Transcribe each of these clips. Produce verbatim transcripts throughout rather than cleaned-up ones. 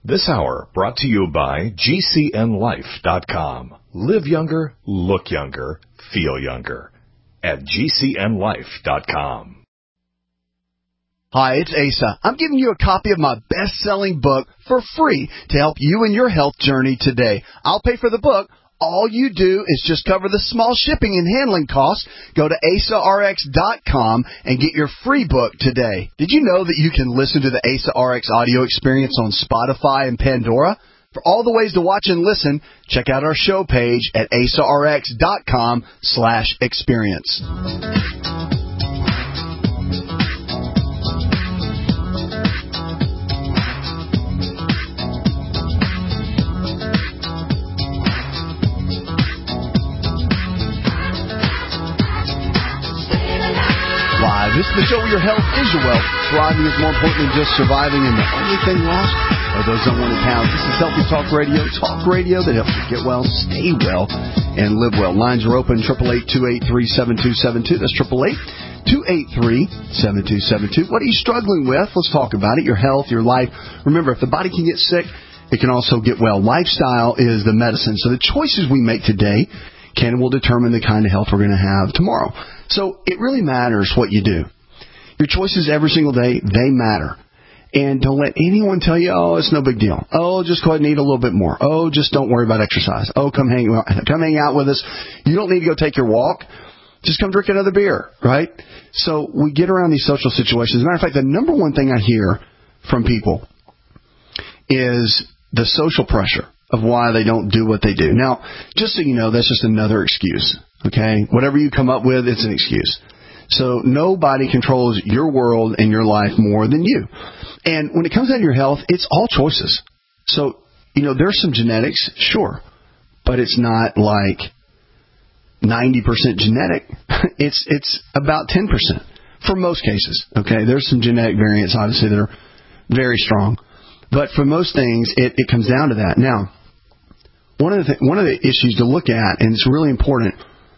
This hour brought to you by G C N life dot com. Live younger, look younger, feel younger at G C N life dot com. Hi, it's Asa. I'm giving you a copy of my best-selling book for free to help you in your health journey today. I'll pay for the book. All you do is just cover the small shipping and handling costs. Go to asa r x dot com and get your free book today. Did you know that you can listen to the Asa R X audio experience on Spotify and Pandora? For all the ways to watch and listen, check out our show page at asa r x dot com slash experience. This is the show where your health is your wealth. Thriving is more important than just surviving, and the only thing lost are those unwanted pounds. This is Healthy Talk Radio, talk radio that helps you get well, stay well, and live well. Lines are open, eight eight eight, two eight three, seven two seven two. That's eight eight eight, two eight three, seven two seven two. What are you struggling with? Let's talk about it. Your health, your life. Remember, if the body can get sick, it can also get well. Lifestyle is the medicine. So the choices we make today can and will determine the kind of health we're going to have tomorrow. So it really matters what you do. Your choices every single day, they matter. And don't let anyone tell you, oh, it's no big deal. Oh, just go ahead and eat a little bit more. Oh, just don't worry about exercise. Oh, come hang, come hang out with us. You don't need to go take your walk. Just come drink another beer, right? So we get around these social situations. As a matter of fact, the number one thing I hear from people is the social pressure of why they don't do what they do. Now, just so you know, that's just another excuse, okay? Whatever you come up with, it's an excuse. So nobody controls your world and your life more than you. And when it comes down to your health, it's all choices. So, you know, there's some genetics, sure, but it's not like ninety percent genetic. It's it's about ten percent for most cases, okay? There's some genetic variants, obviously, that are very strong. But for most things, it, it comes down to that. Now, one of the th- one of the issues to look at, and it's really important,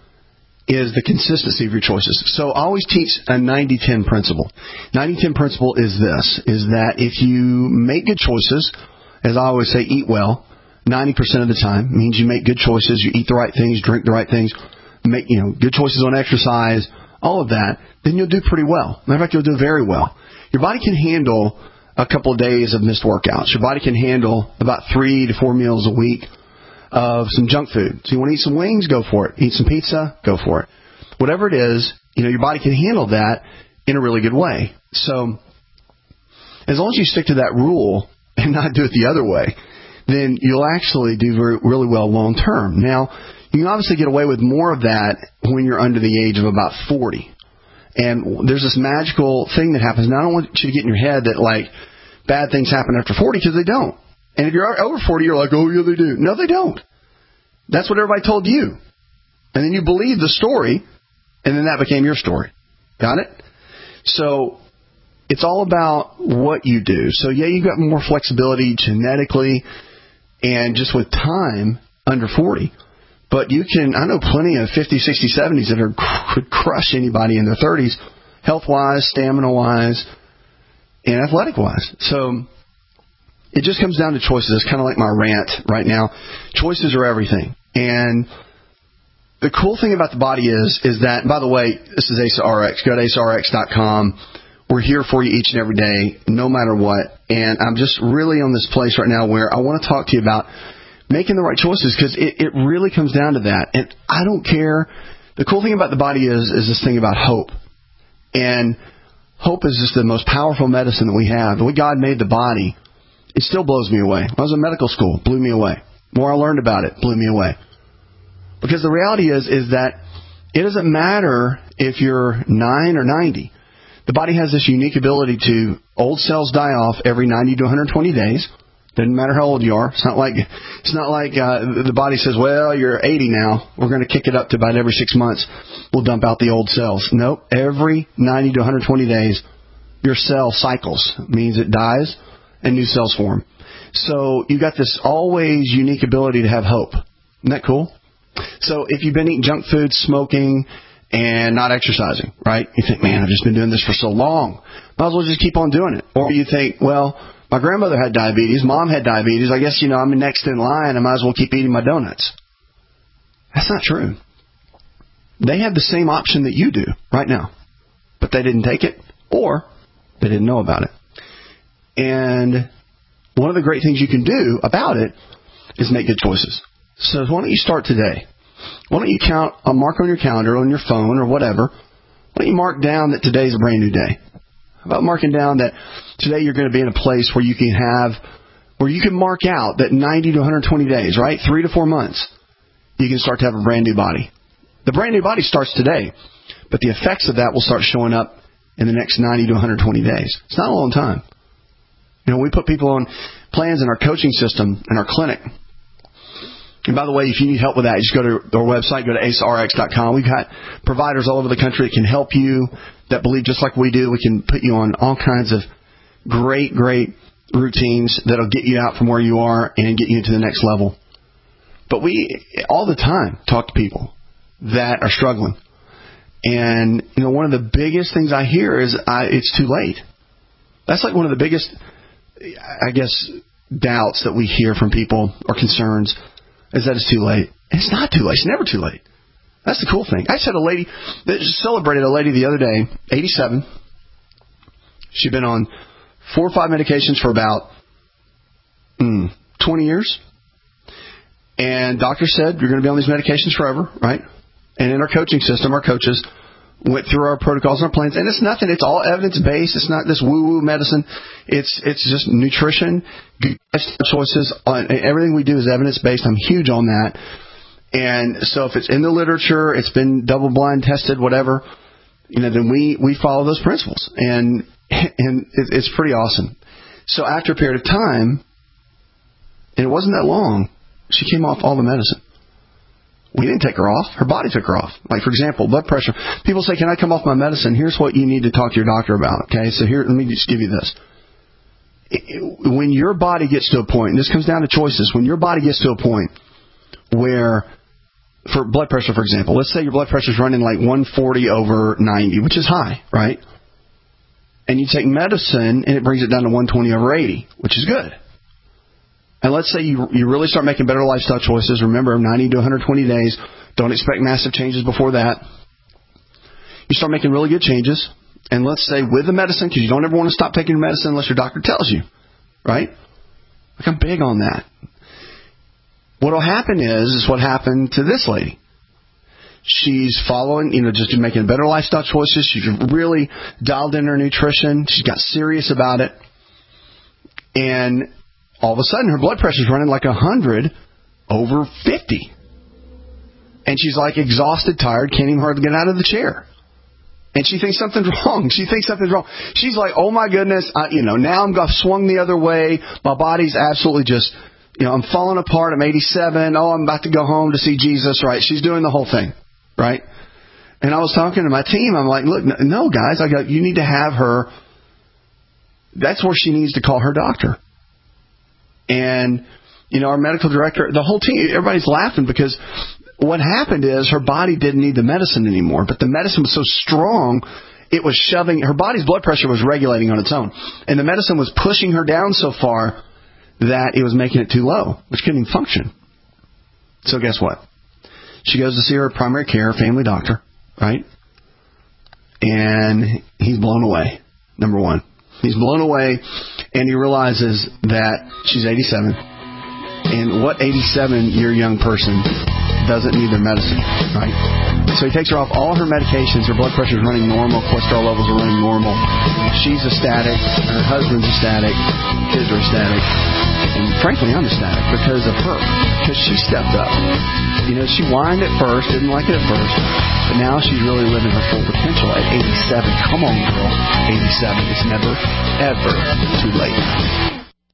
is the consistency of your choices. So I always teach a ninety ten principle. ninety ten principle is this, is that if you make good choices, as I always say, eat well, ninety percent of the time means you make good choices, you eat the right things, drink the right things, make, you know, good choices on exercise, all of that, then you'll do pretty well. Matter of fact, you'll do very well. Your body can handle a couple of days of missed workouts. Your body can handle about three to four meals a week of some junk food. So you want to eat some wings? Go for it. Eat some pizza? Go for it. Whatever it is, you know, your body can handle that in a really good way. So as long as you stick to that rule and not do it the other way, then you'll actually do very, really well long term. Now, you can obviously get away with more of that when you're under the age of about forty. And there's this magical thing that happens. Now, I don't want you to get in your head that, like, bad things happen after forty, because they don't. And if you're over forty, you're like, oh, yeah, they do. No, they don't. That's what everybody told you. And then you believe the story, and then that became your story. Got it? So it's all about what you do. So, yeah, you've got more flexibility genetically and just with time under forty. But you can, I know plenty of fifty, sixty, seventies that are, could crush anybody in their thirties, health-wise, stamina-wise, and athletic-wise. So it just comes down to choices. It's kind of like my rant right now. Choices are everything. And the cool thing about the body is, is that, by the way, this is Asa R X. Go to asa r x dot com. We're here for you each and every day, no matter what. And I'm just really on this place right now where I want to talk to you about making the right choices, because it, it really comes down to that. And I don't care. The cool thing about the body is, is this thing about hope. And hope is just the most powerful medicine that we have. The way God made the body, it still blows me away. When I was in medical school, it blew me away. The more I learned about it, it blew me away. Because the reality is, is that it doesn't matter if you're nine or ninety. The body has this unique ability to, old cells die off every ninety to one hundred twenty days. Doesn't matter how old you are. It's not like it's not like uh, the body says, well, you're eighty now. We're going to kick it up to about every six months. We'll dump out the old cells. Nope. Every ninety to one hundred twenty days, your cell cycles. It means it dies and new cells form. So you got this always unique ability to have hope. Isn't that cool? So if you've been eating junk food, smoking, and not exercising, right? You think, man, I've just been doing this for so long. Might as well just keep on doing it. Or you think, well, My grandmother had diabetes. Mom had diabetes. I guess, you know, I'm next in line. I might as well keep eating my donuts. That's not true. They have the same option that you do right now, but they didn't take it or they didn't know about it. And one of the great things you can do about it is make good choices. So why don't you start today? Why don't you count a mark on your calendar, on your phone, or whatever? Why don't you mark down that today's a brand new day? How about marking down that today you're going to be in a place where you can have, where you can mark out that ninety to one hundred twenty days, right? Three to four months, you can start to have a brand new body. The brand new body starts today, but the effects of that will start showing up in the next ninety to one hundred twenty days. It's not a long time. You know, we put people on plans in our coaching system, in our clinic. And by the way, if you need help with that, just go to our website, go to ace r x dot com. We've got providers all over the country that can help you, that believe just like we do. We can put you on all kinds of great, great routines that'll get you out from where you are and get you to the next level. But we, all the time, talk to people that are struggling. And, you know, one of the biggest things I hear is I, it's too late. That's like one of the biggest, I guess, doubts that we hear from people or concerns is that it's too late. And it's not too late. It's never too late. That's the cool thing. I just had a lady that just celebrated a lady the other day, eighty-seven. She'd been on four or five medications for about mm, twenty years. And doctor said, you're going to be on these medications forever, right? And in our coaching system, our coaches went through our protocols and our plans. And it's nothing. It's all evidence-based. It's not this woo-woo medicine. It's it's just nutrition, good choices. Everything we do is evidence-based. I'm huge on that. And so if it's in the literature, it's been double-blind tested, whatever, you know, then we, we follow those principles. And and it's pretty awesome. So after a period of time, and it wasn't that long, she came off all the medicine. We didn't take her off. Her body took her off. Like, for example, blood pressure. People say, can I come off my medicine? Here's what you need to talk to your doctor about. Okay, so here, let me just give you this. When your body gets to a point, and this comes down to choices, when your body gets to a point where, for blood pressure, for example, let's say your blood pressure is running like one forty over ninety, which is high, right? And you take medicine, and it brings it down to one twenty over eighty, which is good. And let's say you you really start making better lifestyle choices. Remember, ninety to one hundred twenty days. Don't expect massive changes before that. You start making really good changes. And let's say with the medicine, because you don't ever want to stop taking medicine unless your doctor tells you, right? Like, I'm big on that. What will happen is, is what happened to this lady. She's following, you know, just making better lifestyle choices. She's really dialed in her nutrition. She's got serious about it. And all of a sudden, her blood pressure is running like one hundred over fifty. And she's like exhausted, tired, can't even hardly get out of the chair. And she thinks something's wrong. She thinks something's wrong. She's like, oh my goodness, I, you know, now I'm swung the other way. My body's absolutely just, you know, I'm falling apart. I'm eighty-seven. Oh, I'm about to go home to see Jesus, right? She's doing the whole thing, right? And I was talking to my team. I'm like, look, no, guys, I go, you need to have her. That's where she needs to call her doctor. And, you know, our medical director, the whole team, everybody's laughing because what happened is her body didn't need the medicine anymore, but the medicine was so strong, it was shoving, her body's blood pressure was regulating on its own. And the medicine was pushing her down so far that it was making it too low, which couldn't even function. So guess what? She goes to see her primary care family doctor, right? And he's blown away, number one. He's blown away, and he realizes that she's eighty-seven. And what eighty-seven-year young person doesn't need their medicine, right? So he takes her off all her medications. Her blood pressure is running normal. Cholesterol levels are running normal. She's ecstatic. Her husband's ecstatic. Kids are ecstatic. And frankly, I'm ecstatic because of her. Because she stepped up. You know, she whined at first, didn't like it at first. But now she's really living her full potential at eighty-seven. Come on, girl. eighty-seven. It's never, ever too late.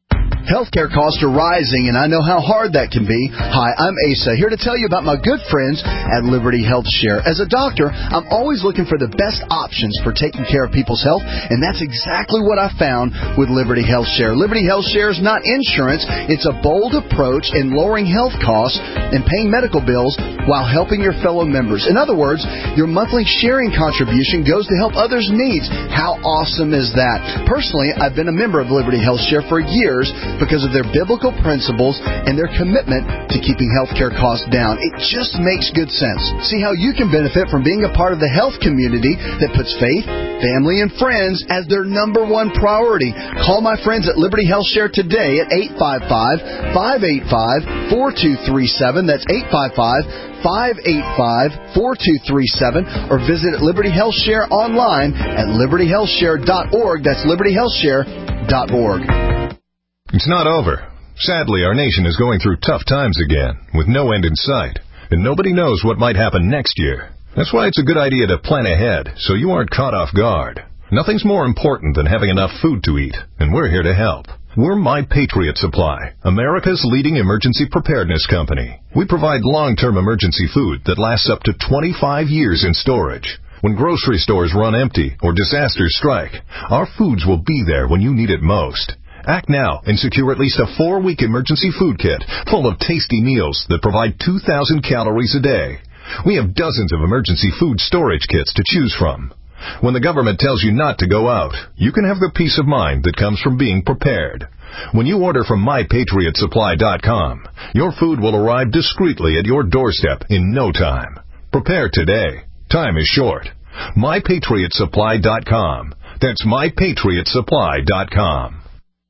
Healthcare costs are rising, and I know how hard that can be. Hi, I'm Asa, here to tell you about my good friends at Liberty Health Share. As a doctor, I'm always looking for the best options for taking care of people's health, and that's exactly what I found with Liberty Health Share. Liberty Health Share is not insurance. It's a bold approach in lowering health costs and paying medical bills while helping your fellow members. In other words, your monthly sharing contribution goes to help others' needs. How awesome is that? Personally, I've been a member of Liberty Health Share for years because of their biblical principles and their commitment to keeping healthcare costs down. It just makes good sense. See how you can benefit from being a part of the health community that puts faith, family, and friends as their number one priority. Call my friends at Liberty Health Share today at eight five five, five eight five, four two three seven. That's eight five five, five eight five, four two three seven. Or visit Liberty Health Share online at liberty health share dot org. That's liberty health share dot org. It's not over. Sadly, our nation is going through tough times again, with no end in sight, and nobody knows what might happen next year. That's why it's a good idea to plan ahead, so you aren't caught off guard. Nothing's more important than having enough food to eat, and we're here to help. We're My Patriot Supply, America's leading emergency preparedness company. We provide long-term emergency food that lasts up to twenty-five years in storage. When grocery stores run empty or disasters strike, our foods will be there when you need it most. Act now and secure at least a four-week emergency food kit full of tasty meals that provide two thousand calories a day. We have dozens of emergency food storage kits to choose from. When the government tells you not to go out, you can have the peace of mind that comes from being prepared. When you order from my patriot supply dot com, your food will arrive discreetly at your doorstep in no time. Prepare today. Time is short. my patriot supply dot com. That's my patriot supply dot com.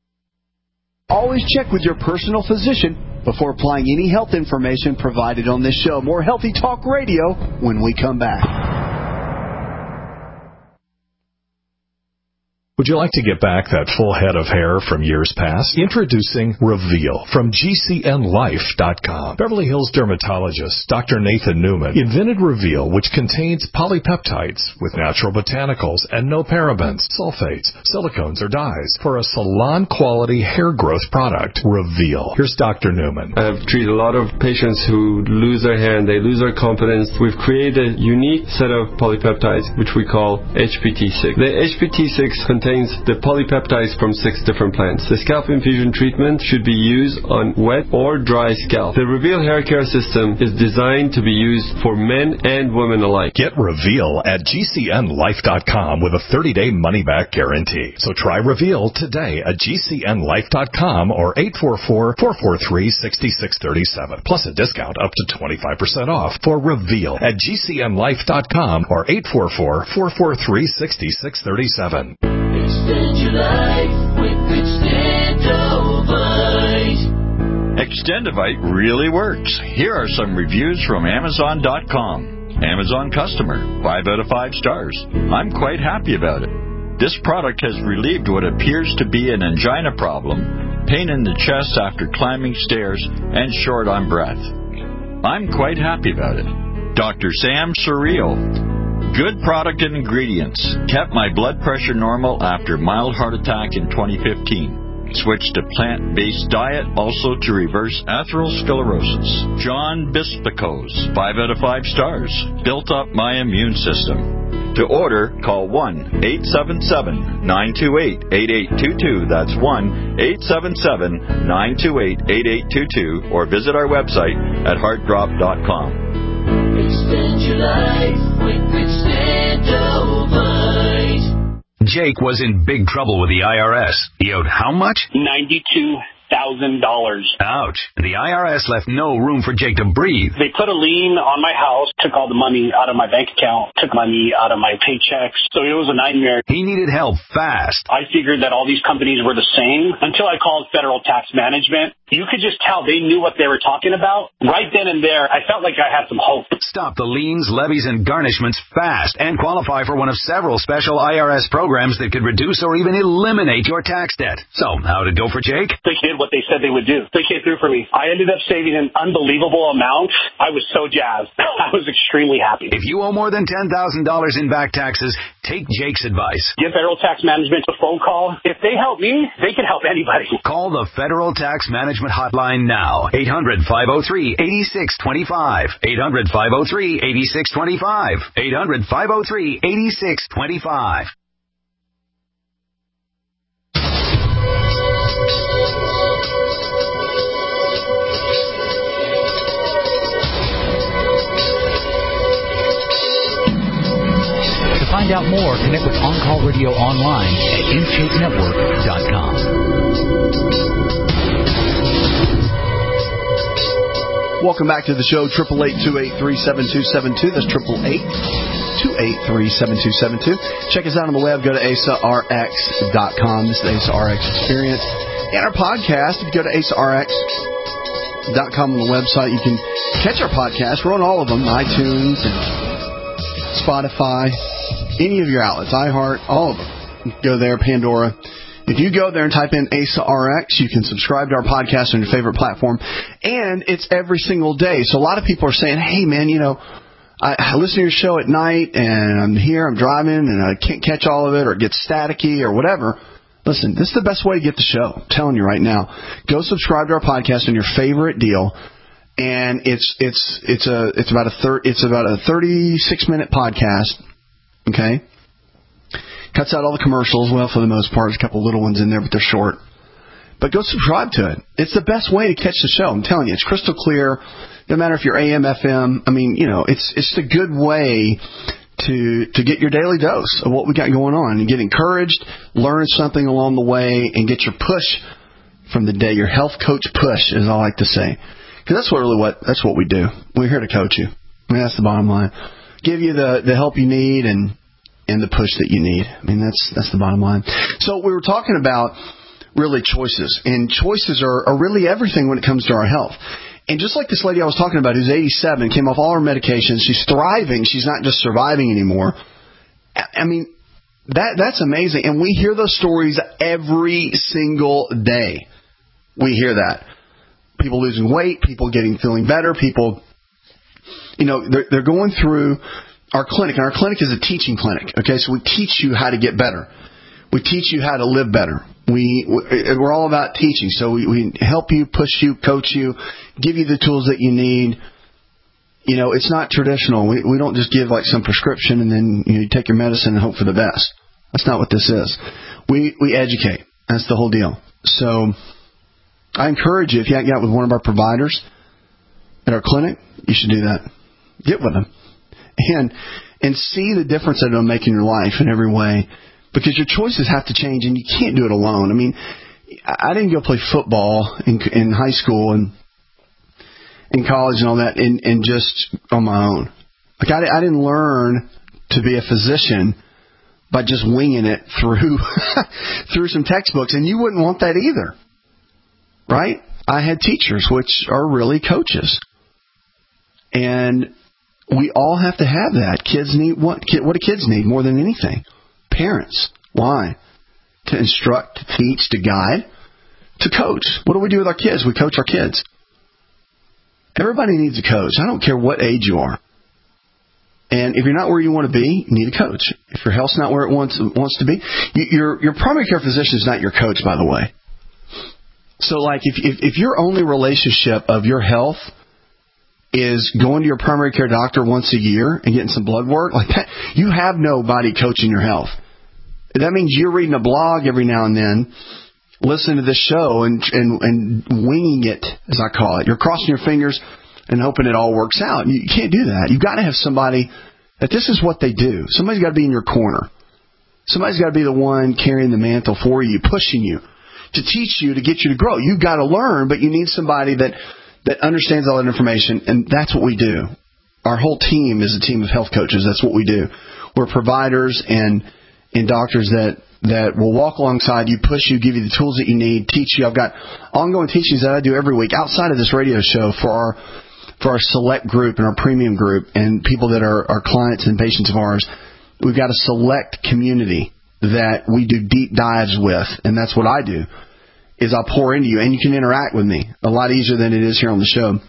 Always check with your personal physician before applying any health information provided on this show. More Healthy Talk Radio when we come back. Would you like to get back that full head of hair from years past? Introducing Reveal from G C N life dot com. Beverly Hills dermatologist Doctor Nathan Newman invented Reveal, which contains polypeptides with natural botanicals and no parabens, sulfates, silicones, or dyes for a salon-quality hair growth product. Reveal. Here's Doctor Newman. I've treated a lot of patients who lose their hair and they lose their confidence. We've created a unique set of polypeptides, which we call H P T six. The H P T six contains the polypeptides from six different plants. The scalp infusion treatment should be used on wet or dry scalp. The Reveal hair care system is designed to be used for men and women alike. Get Reveal at G C N life dot com with a thirty-day money-back guarantee. So try Reveal today at G C N life dot com or eight four four, four four three, six six three seven. Plus a discount up to twenty-five percent off for Reveal at G C N life dot com or eight four four, four four three, six six three seven. Extend your life with Extendovite. Extendovite really works. Here are some reviews from Amazon dot com. Amazon customer, five out of five stars. I'm quite happy about it. This product has relieved what appears to be an angina problem, pain in the chest after climbing stairs, and short on breath. I'm quite happy about it. Doctor Sam Surreal. Good product and ingredients. Kept my blood pressure normal after mild heart attack in twenty fifteen. Switched to plant-based diet, also to reverse atherosclerosis. John Bispicos, five out of five stars. Built up my immune system. To order, call one eight seven seven, nine two eight, eight eight two two. That's one eight seven seven, nine two eight, eight eight two two. Or visit our website at heart drop dot com. Extend your life with Extendovite. Jake was in big trouble with the I R S. He owed how much? ninety-two thousand dollars. Ouch. The I R S left no room for Jake to breathe. They put a lien on my house, took all the money out of my bank account, took money out of my paychecks. So it was a nightmare. He needed help fast. I figured that all these companies were the same until I called Federal Tax Management. You could just tell they knew what they were talking about. Right then and there, I felt like I had some hope. Stop the liens, levies, and garnishments fast and qualify for one of several special I R S programs that could reduce or even eliminate your tax debt. So, how'd it go for Jake? They did did what they said they would do. They came through for me. I ended up saving an unbelievable amount. I was so jazzed. I was extremely happy. If you owe more than ten thousand dollars in back taxes, take Jake's advice. Give Federal Tax Management a phone call. If they help me, they can help anybody. Call the Federal Tax Management Hotline now. eight hundred, five oh three, eight six two five. eight hundred, five oh three, eight six two five. eight hundred, five oh three, eight six two five. To find out more, connect with On Call Radio online at in shape network dot com. Welcome back to the show, eight eight eight, two eight three, seven two seven two. That's eight eight eight, two eight three, seven two seven two. Check us out on the web. Go to A S A R X dot com. This is the A S A R X Experience. And our podcast, if you go to A S A R X dot com on the website, you can catch our podcast. We're on all of them, iTunes and Spotify, any of your outlets, iHeart, all of them. You can go there, Pandora. If you go there and type in A S A R X, you can subscribe to our podcast on your favorite platform. And it's every single day. So a lot of people are saying, hey, man, you know, I, I listen to your show at night, and I'm here, I'm driving, and I can't catch all of it, or it gets staticky, or whatever. Listen, this is the best way to get the show. I'm telling you right now. Go subscribe to our podcast on your favorite deal. And it's it's it's a it's about a thir- it's about a thirty-six minute podcast. Okay, cuts out all the commercials. Well, for the most part, there's a couple little ones in there, but they're short. But go subscribe to it. It's the best way to catch the show. I'm telling you, it's crystal clear. No matter if you're A M, F M. I mean, you know, it's it's a good way to to get your daily dose of what we got going on and get encouraged, learn something along the way, and get your push from the day. Your health coach push, as I like to say. Because that's what really what that's what we do. We're here to coach you. I mean, that's the bottom line. Give you the, the help you need and and the push that you need. I mean, that's that's the bottom line. So we were talking about really choices, and choices are, are really everything when it comes to our health. And just like this lady I was talking about, who's eighty-seven, came off all her medications, she's thriving. She's not just surviving anymore. I mean, that that's amazing. And we hear those stories every single day. We hear that. People losing weight, people getting feeling better, people, you know, they're, they're going through our clinic. And our clinic is a teaching clinic, okay? So we teach you how to get better. We teach you how to live better. We, we're all about teaching. So we, we help you, push you, coach you, give you the tools that you need. You know, it's not traditional. We, we don't just give like some prescription and then you know, you take your medicine and hope for the best. That's not what this is. We, we educate. That's the whole deal. So I encourage you, if you haven't got with one of our providers at our clinic, you should do that. Get with them. And and see the difference that it'll make in your life in every way. Because your choices have to change, and you can't do it alone. I mean, I didn't go play football in, in high school and in college and all that and, and just on my own. Like, I, I didn't learn to be a physician by just winging it through through some textbooks. And you wouldn't want that either. Right? I had teachers, which are really coaches. And we all have to have that. Kids need what? What do kids need more than anything? Parents. Why? To instruct, to teach, to guide, to coach. What do we do with our kids? We coach our kids. Everybody needs a coach. I don't care what age you are. And if you're not where you want to be, you need a coach. If your health's not where it wants wants to be, your your primary care physician is not your coach, by the way. So, like, if, if if your only relationship of your health is going to your primary care doctor once a year and getting some blood work, like that, you have nobody coaching your health. That means you're reading a blog every now and then, listening to this show and and and winging it, as I call it. You're crossing your fingers and hoping it all works out. You can't do that. You've got to have somebody that this is what they do. Somebody's got to be in your corner. Somebody's got to be the one carrying the mantle for you, pushing you, to teach you, to get you to grow. You've got to learn, but you need somebody that, that understands all that information, and that's what we do. Our whole team is a team of health coaches. That's what we do. We're providers and and doctors that, that will walk alongside you, push you, give you the tools that you need, teach you. I've got ongoing teachings that I do every week outside of this radio show for our for our select group and our premium group and people that are, are clients and patients of ours. We've got a select community that we do deep dives with, and that's what I do. is I'll pour into you, and you can interact with me a lot easier than it is here on the show.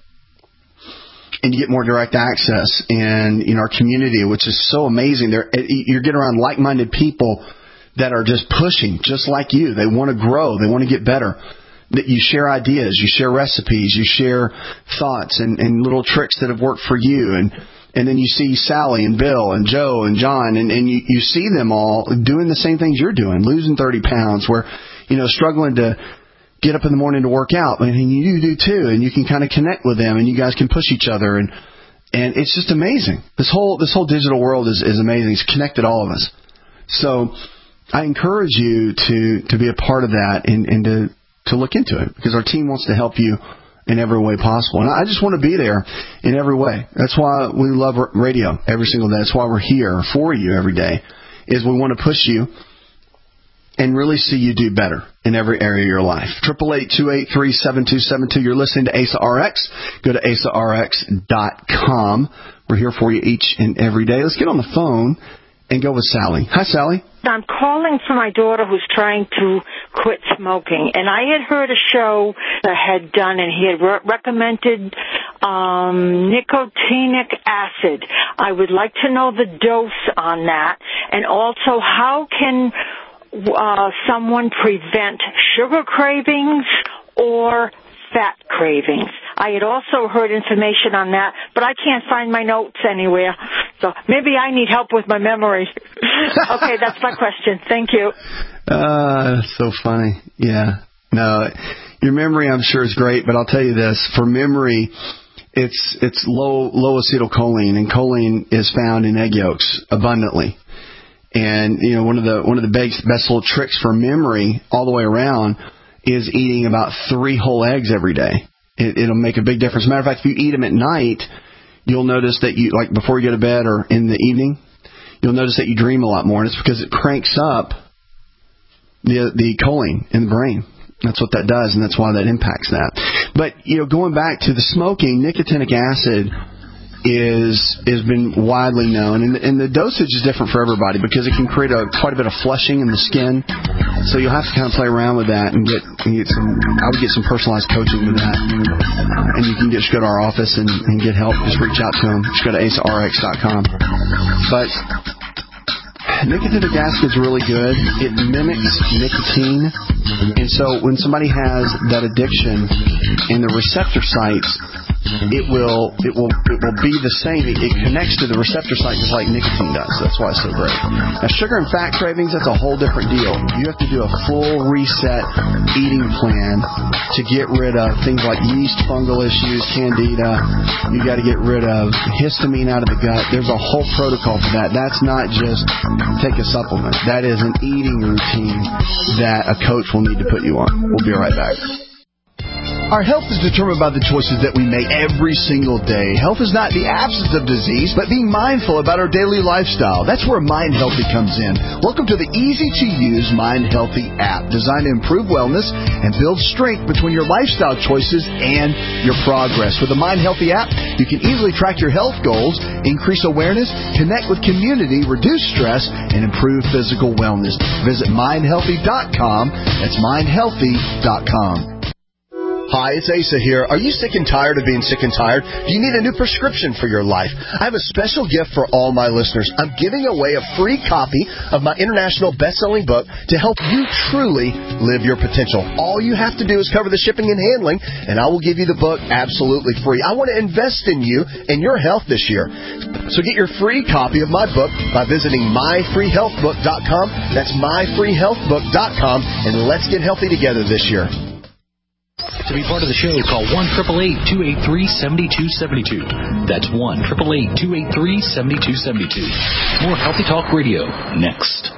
And you get more direct access, and in our community, which is so amazing. There, you're getting around like-minded people that are just pushing, just like you. They want to grow. They want to get better. That you share ideas, you share recipes, you share thoughts and, and little tricks that have worked for you. And, and then you see Sally and Bill and Joe and John, and, and you, you see them all doing the same things you're doing, losing thirty pounds, where, you know, struggling to get up in the morning to work out, and you do too, and you can kind of connect with them, and you guys can push each other, and and it's just amazing. This whole this whole digital world is, is amazing. It's connected all of us. So I encourage you to, to be a part of that and, and to, to look into it, because our team wants to help you in every way possible. And I just want to be there in every way. That's why we love radio every single day. That's why we're here for you every day, is we want to push you and really see you do better in every area of your life. eight eight eight, two eight three, seven two seven two. You're listening to A S A R X. Go to A S A R X dot com. We're here for you each and every day. Let's get on the phone and go with Sally. Hi, Sally. I'm calling for my daughter who's trying to quit smoking. And I had heard a show that I had done, and he had re- recommended um, nicotinic acid. I would like to know the dose on that. And also, how can Uh, someone prevent sugar cravings or fat cravings? I had also heard information on that, but I can't find my notes anywhere. So maybe I need help with my memory. Okay, that's my question. Thank you. Uh, so funny. Yeah. No, your memory, I'm sure, is great, but I'll tell you this. For memory, it's it's low low acetylcholine, and choline is found in egg yolks abundantly. And, you know, one of the one of the best, best little tricks for memory all the way around is eating about three whole eggs every day. It, it'll make a big difference. Matter of fact, if you eat them at night, you'll notice that you, like before you go to bed or in the evening, you'll notice that you dream a lot more. And it's because it cranks up the the choline in the brain. That's what that does, and that's why that impacts that. But, you know, going back to the smoking, nicotinic acid is has been widely known, and, and the dosage is different for everybody because it can create a quite a bit of flushing in the skin. So you'll have to kind of play around with that and get, and get some. I would get some personalized coaching with that, and you can just go to our office and, and get help. Just reach out to them. Just go to A S A R X dot com. But nicotinic acid is really good. It mimics nicotine, and so when somebody has that addiction in the receptor sites, it will it will it will be the same. It, it connects to the receptor site just like nicotine does. That's why it's so great. Now, sugar and fat cravings, that's a whole different deal. You have to do a full reset eating plan to get rid of things like yeast, fungal issues, candida. You got to get rid of histamine out of the gut. There's a whole protocol for that. That's not just take a supplement. That is an eating routine that a coach will need to put you on. We'll be right back. Our health is determined by the choices that we make every single day. Health is not the absence of disease, but being mindful about our daily lifestyle. That's where Mind Healthy comes in. Welcome to the easy-to-use Mind Healthy app, designed to improve wellness and build strength between your lifestyle choices and your progress. With the Mind Healthy app, you can easily track your health goals, increase awareness, connect with community, reduce stress, and improve physical wellness. Visit mind healthy dot com. That's mind healthy dot com. Hi, it's Asa here. Are you sick and tired of being sick and tired? Do you need a new prescription for your life? I have a special gift for all my listeners. I'm giving away a free copy of my international best-selling book to help you truly live your potential. All you have to do is cover the shipping and handling, and I will give you the book absolutely free. I want to invest in you and your health this year. So get your free copy of my book by visiting my free health book dot com. That's my free health book dot com, and let's get healthy together this year. To be part of the show, call one eight eight eight, two eight three, seven two seven two. That's one eight eight eight, two eight three, seven two seven two. More Healthy Talk Radio next.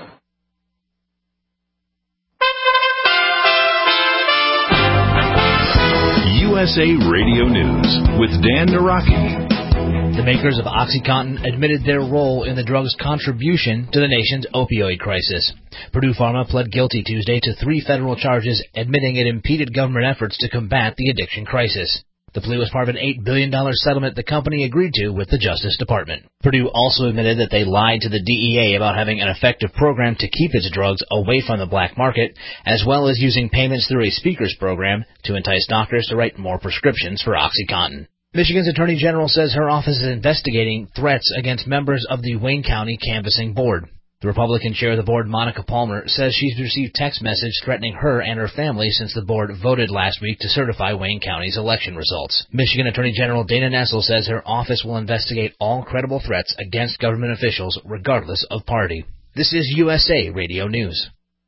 U S A Radio News with Dan Naraki. The makers of OxyContin admitted their role in the drug's contribution to the nation's opioid crisis. Purdue Pharma pled guilty Tuesday to three federal charges, admitting it impeded government efforts to combat the addiction crisis. The plea was part of an eight billion dollars settlement the company agreed to with the Justice Department. Purdue also admitted that they lied to the D E A about having an effective program to keep its drugs away from the black market, as well as using payments through a speakers program to entice doctors to write more prescriptions for OxyContin. Michigan's Attorney General says her office is investigating threats against members of the Wayne County Canvassing Board. The Republican chair of the board, Monica Palmer, says she's received text messages threatening her and her family since the board voted last week to certify Wayne County's election results. Michigan Attorney General Dana Nessel says her office will investigate all credible threats against government officials, regardless of party. This is U S A Radio News.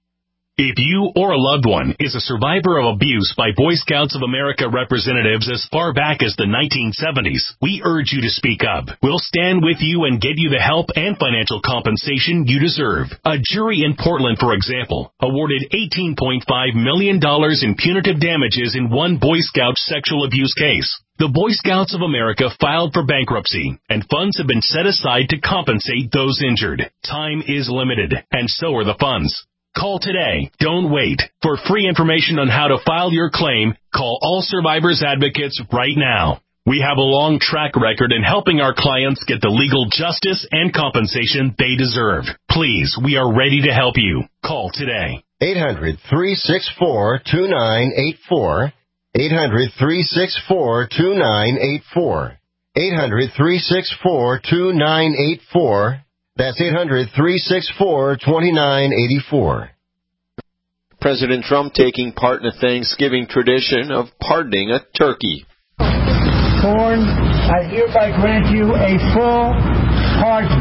If you or a loved one is a survivor of abuse by Boy Scouts of America representatives as far back as the nineteen seventies, we urge you to speak up. We'll stand with you and get you the help and financial compensation you deserve. A jury in Portland, for example, awarded eighteen point five million dollars in punitive damages in one Boy Scout sexual abuse case. The Boy Scouts of America filed for bankruptcy, and funds have been set aside to compensate those injured. Time is limited, and so are the funds. Call today. Don't wait. For free information on how to file your claim, call All Survivors Advocates right now. We have a long track record in helping our clients get the legal justice and compensation they deserve. Please, we are ready to help you. Call today. eight hundred, three six four, two nine eight four. eight hundred, three six four, two nine eight four. eight hundred, three six four, two nine eight four. That's eight hundred, three six four, two nine eight four. President Trump taking part in a Thanksgiving tradition of pardoning a turkey. Corn, I hereby grant you a full pardon.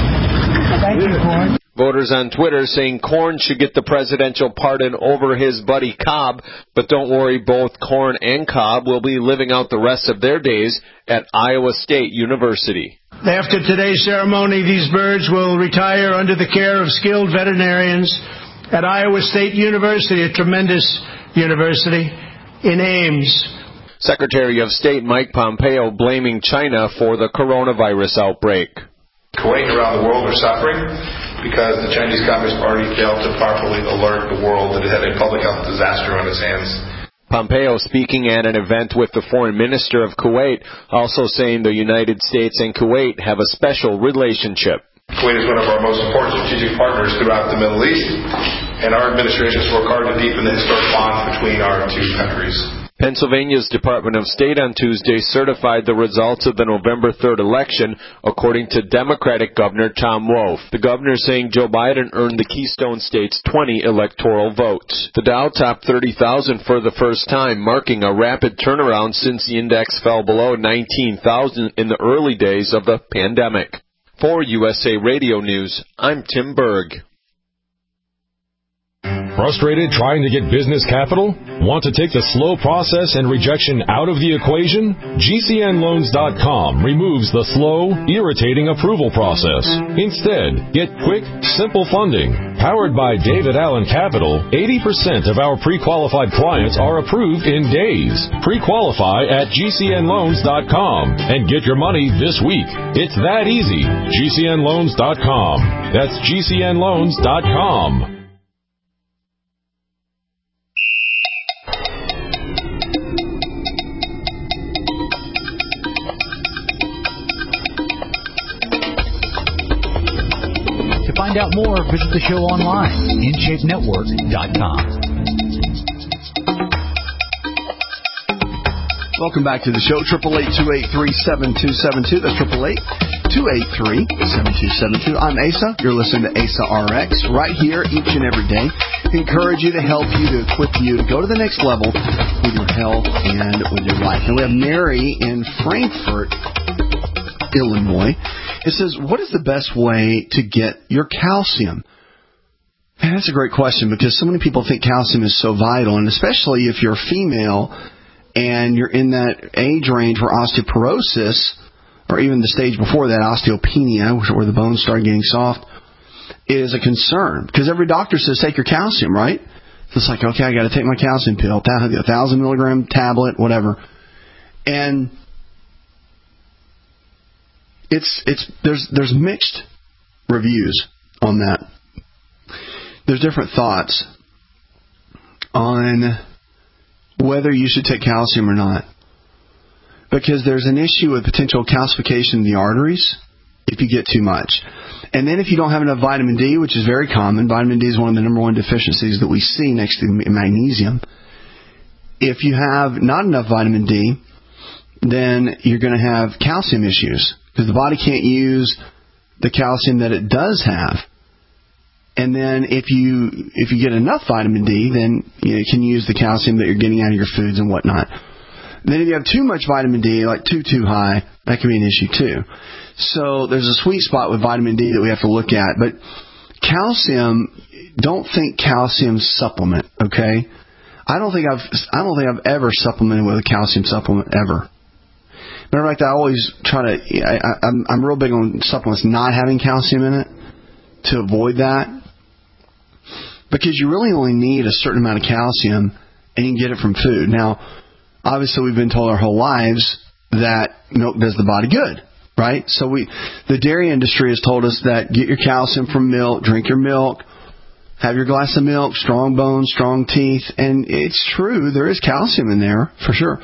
Thank you, Corn. Voters on Twitter saying Corn should get the presidential pardon over his buddy Cobb, but don't worry, both Corn and Cobb will be living out the rest of their days at Iowa State University. After today's ceremony, these birds will retire under the care of skilled veterinarians at Iowa State University, a tremendous university in Ames. Secretary of State Mike Pompeo blaming China for the coronavirus outbreak. Kuwait and around the world are suffering because the Chinese Communist Party failed to properly alert the world that it had a public health disaster on its hands. Pompeo speaking at an event with the foreign minister of Kuwait, also saying the United States and Kuwait have a special relationship. Kuwait is one of our most important strategic partners throughout the Middle East, and our administration has worked hard to deepen the historic bonds between our two countries. Pennsylvania's Department of State on Tuesday certified the results of the November third election, according to Democratic Governor Tom Wolf. The governor saying Joe Biden earned the Keystone State's twenty electoral votes. The Dow topped thirty thousand for the first time, marking a rapid turnaround since the index fell below nineteen thousand in the early days of the pandemic. For U S A Radio News, I'm Tim Berg. Frustrated trying to get business capital? Want to take the slow process and rejection out of the equation? G C N loans dot com removes the slow, irritating approval process. Instead, get quick, simple funding. Powered by David Allen Capital, eighty percent of our pre-qualified clients are approved in days. Pre-qualify at G C N loans dot com and get your money this week. It's that easy. G C N loans dot com. That's G C N loans dot com. Find out more, visit the show online, in shape network dot com. Welcome back to the show, triple eight, two eight three, seven two seven two. That's triple eight, two eight three, seven two seven two. I'm Asa. You're listening to Asa R X right here each and every day. Encourage you to help you, to equip you to go to the next level with your health and with your life. And we have Mary in Frankfort, Illinois. It says, what is the best way to get your calcium? Man, that's a great question, because so many people think calcium is so vital, and especially if you're female and you're in that age range where osteoporosis, or even the stage before that, osteopenia, where the bones start getting soft, is a concern. Because every doctor says take your calcium, right? So it's like, okay, I got to take my calcium pill, a thousand milligram tablet, whatever. And It's it's there's there's mixed reviews on that. There's different thoughts on whether you should take calcium or not. because there's an issue with potential calcification in the arteries if you get too much. And then if you don't have enough vitamin D, which is very common, vitamin D is one of the number one deficiencies that we see next to magnesium. If you have not enough vitamin D, then you're going to have calcium issues because the body can't use the calcium that it does have. And then if you if you get enough vitamin D, then you can use the calcium that you're getting out of your foods and whatnot. Then if you have too much vitamin D, like too, too high, that can be an issue too. So there's a sweet spot with vitamin D that we have to look at. But calcium, don't think calcium supplement, okay? I don't think I've I don't think I've ever supplemented with a calcium supplement ever. Matter of fact, I always try to. I, I, I'm I'm real big on supplements not having calcium in it to avoid that, because you really only need a certain amount of calcium, and you can get it from food. Now, obviously, we've been told our whole lives that milk does the body good, right? So we, the dairy industry has told us that get your calcium from milk, drink your milk. Have your glass of milk, strong bones, strong teeth. And it's true, there is calcium in there, for sure.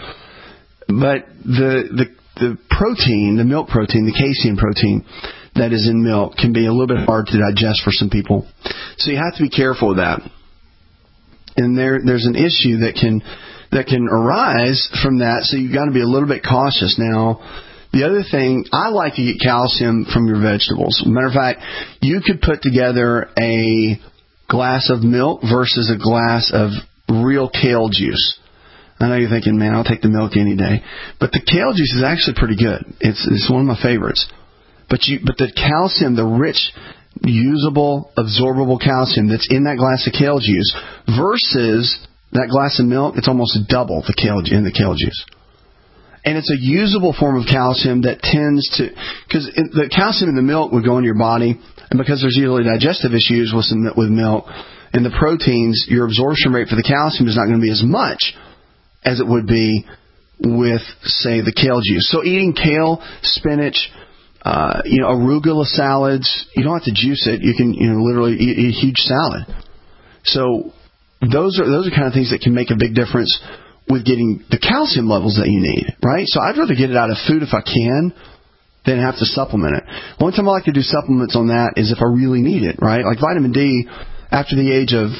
But the the the protein, the milk protein, the casein protein that is in milk can be a little bit hard to digest for some people. So you have to be careful with that. And there there's an issue that can that can arise from that, so you've got to be a little bit cautious. Now, the other thing, I like to get calcium from your vegetables. Matter of fact, you could put together a glass of milk versus a glass of real kale juice. I know you're thinking, man, I'll take the milk any day. But the kale juice is actually pretty good. It's it's one of my favorites. But you, but the calcium, the rich, usable, absorbable calcium that's in that glass of kale juice versus that glass of milk, it's almost double the kale in the kale juice. And it's a usable form of calcium that tends to, because the calcium in the milk would go into your body, and because there's usually digestive issues with some, with milk and the proteins, your absorption rate for the calcium is not going to be as much as it would be with, say, the kale juice. So eating kale, spinach, uh, you know, arugula salads, you don't have to juice it. You can, you know, literally eat, eat a huge salad. So those are those are kind of things that can make a big difference with getting the calcium levels that you need, right? So I'd rather get it out of food if I can than have to supplement it. One time I like to do supplements on that is if I really need it, right? Like vitamin D, after the age of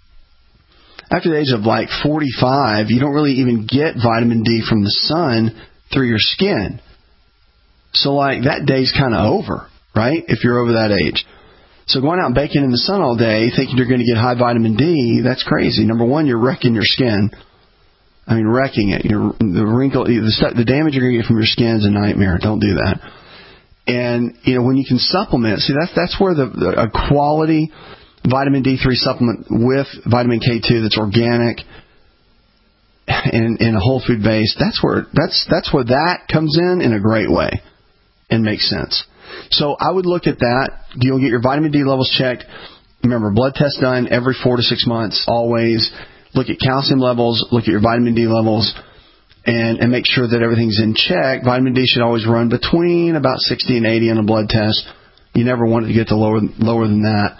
after the age of like forty-five, you don't really even get vitamin D from the sun through your skin. So like that day's kind of over, right? If you're over that age. So going out and baking in the sun all day, thinking you're going to get high vitamin D, that's crazy. Number one, you're wrecking your skin. I mean, wrecking it. You're, the wrinkle, the, stuff, the damage you're going to get from your skin is a nightmare. Don't do that. And, you know, when you can supplement, see, that's that's where the, the a quality vitamin D three supplement with vitamin K two that's organic and, and a whole food base, that's where that's that's where that comes in in a great way and makes sense. So I would look at that. You'll get your vitamin D levels checked. Remember, blood test done every four to six months, always. Look at calcium levels, look at your vitamin D levels, and, and make sure that everything's in check. Vitamin D should always run between about sixty and eighty on a blood test. You never want it to get to lower lower than that.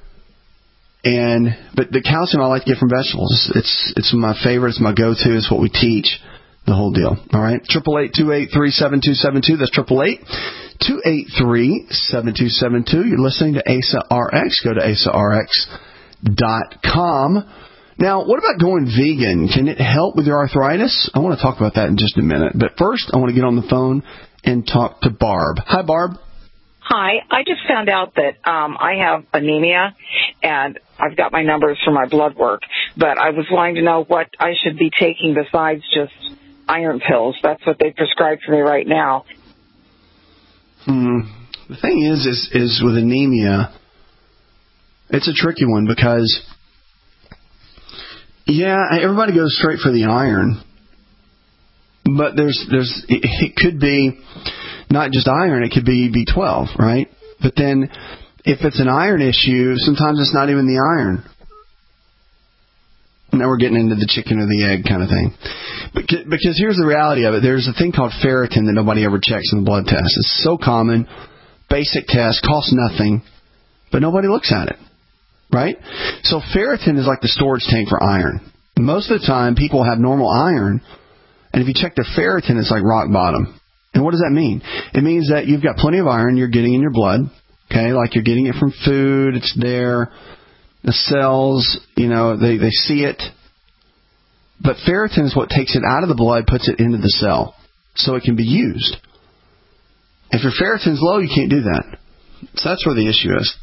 And but the calcium I like to get from vegetables. It's it's my favorite. It's my go-to. It's what we teach. The whole deal. All right. Triple eight two eight three seven two seven two. That's triple eight two eight three seven two seven two. You're listening to A S A R X. Go to A S A R X dot com. Now, what about going vegan? Can it help with your arthritis? I want to talk about that in just a minute. But first, I want to get on the phone and talk to Barb. Hi, Barb. Hi. I just found out that um, I have anemia, and I've got my numbers for my blood work. But I was wanting to know what I should be taking besides just iron pills. That's what they prescribe for me right now. Hmm. The thing is, is, is with anemia, it's a tricky one because... Yeah, everybody goes straight for the iron, but there's there's it could be not just iron, it could be B twelve, right? But then if it's an iron issue, sometimes it's not even the iron. Now we're getting into the chicken or the egg kind of thing. Because here's the reality of it. There's a thing called ferritin that nobody ever checks in the blood test. It's so common, basic test, costs nothing, but nobody looks at it. Right? So ferritin is like the storage tank for iron. Most of the time, people have normal iron, And if you check their ferritin, it's like rock bottom. And what does that mean? It means that you've got plenty of iron you're getting in your blood, okay, like you're getting it from food, it's there. The cells, you know, they, they see it. But ferritin is what takes it out of the blood, puts it into the cell, so it can be used. If your ferritin's low, you can't do that. So that's where the issue is.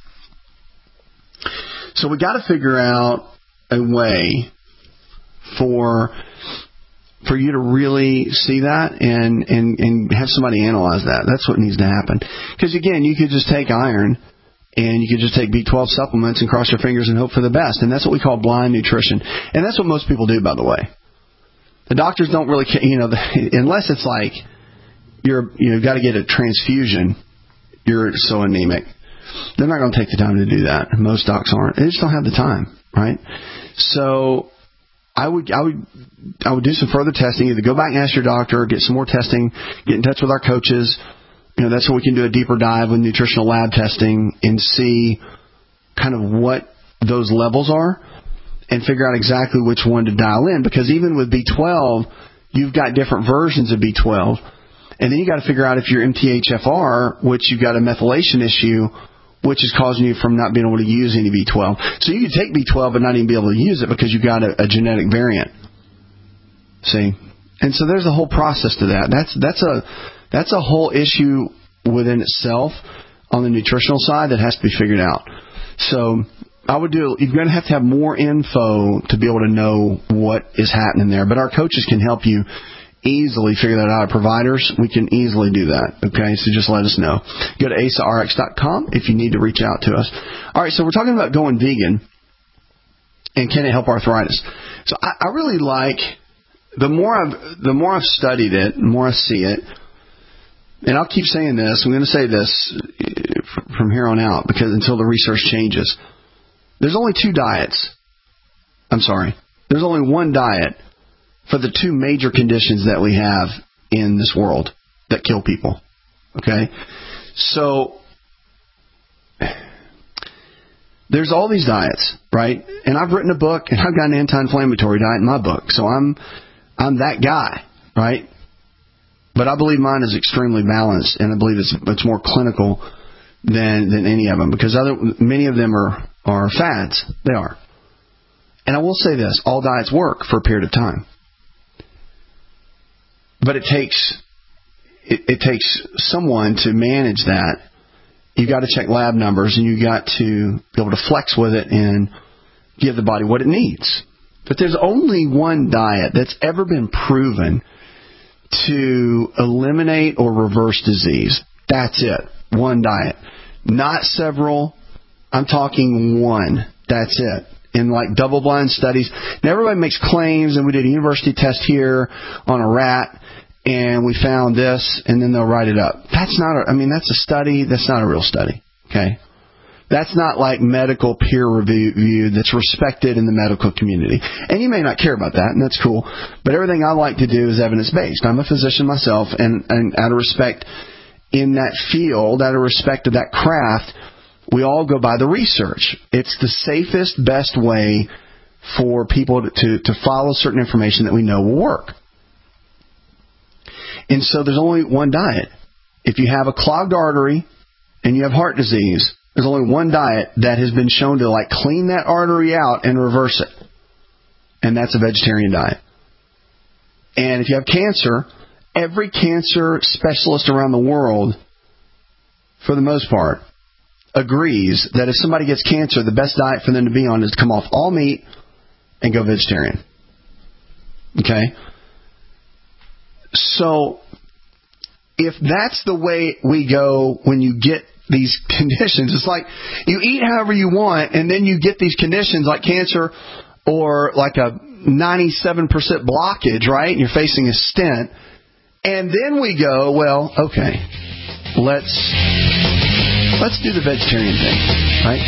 So we got to figure out a way for for you to really see that and, and, and have somebody analyze that. That's what needs to happen. Because, again, you could just take iron and you could just take B twelve supplements and cross your fingers and hope for the best. And that's what we call blind nutrition. And that's what most people do, by the way. The doctors don't really care, you know, unless it's like you're, you know, got to get a transfusion, you're so anemic. They're not going to take the time to do that. Most docs aren't. They just don't have the time, right? So I would, I would, I would do some further testing. Either go back and ask your doctor, get some more testing, get in touch with our coaches. You know, that's when we can do a deeper dive with nutritional lab testing and see kind of what those levels are and figure out exactly which one to dial in. Because even with B twelve, you've got different versions of B twelve. And then you got to figure out if you're M T H F R, which you've got a methylation issue, which is causing you from not being able to use any B twelve. So you could take B twelve but not even be able to use it because you've got a, a genetic variant. See? And so there's a whole process to that. That's that's a that's a whole issue within itself on the nutritional side that has to be figured out. So I would do, you're going to have to have more info to be able to know what is happening there. But our coaches can help you easily figure that out. Our providers, we can easily do that. Okay, so just let us know. Go to A S A R X dot com if you need to reach out to us. All right, so we're talking about going vegan and can it help arthritis? So I, I really like, the more I've the more I've studied it, the more I see it, and I'll keep saying this, I'm going to say this from here on out because until the research changes. There's only two diets. I'm sorry. There's only one diet for the two major conditions that we have in this world that kill people. Okay? So there's all these diets, right? And I've written a book, and I've got an anti-inflammatory diet in my book. So I'm I'm that guy, right? But I believe mine is extremely balanced, and I believe it's it's more clinical than than any of them because other many of them are are fads. They are. And I will say this: all diets work for a period of time, but it takes it, it takes someone to manage that. You've got to check lab numbers, and you've got to be able to flex with it and give the body what it needs. But there's only one diet that's ever been proven to eliminate or reverse disease. That's it. One diet. Not several. I'm talking one. That's it. In like double-blind studies. Now, everybody makes claims, and we did a university test here on a rat, and we found this, and then they'll write it up. That's not, a, I mean, that's a study. That's not a real study. Okay? That's not like medical peer review that's respected in the medical community. And you may not care about that, and that's cool. But everything I like to do is evidence-based. I'm a physician myself, and, and out of respect in that field, out of respect of that craft, we all go by the research. It's the safest, best way for people to, to, to follow certain information that we know will work. And so there's only one diet. If you have a clogged artery and you have heart disease, there's only one diet that has been shown to like clean that artery out and reverse it. And that's a vegetarian diet. And if you have cancer, every cancer specialist around the world, for the most part, agrees that if somebody gets cancer, the best diet for them to be on is to come off all meat and go vegetarian. Okay? So, if that's the way we go when you get these conditions, it's like you eat however you want and then you get these conditions like cancer or like a ninety-seven percent blockage, right? And you're facing a stent. And then we go, well, okay, let's let's do the vegetarian thing, right?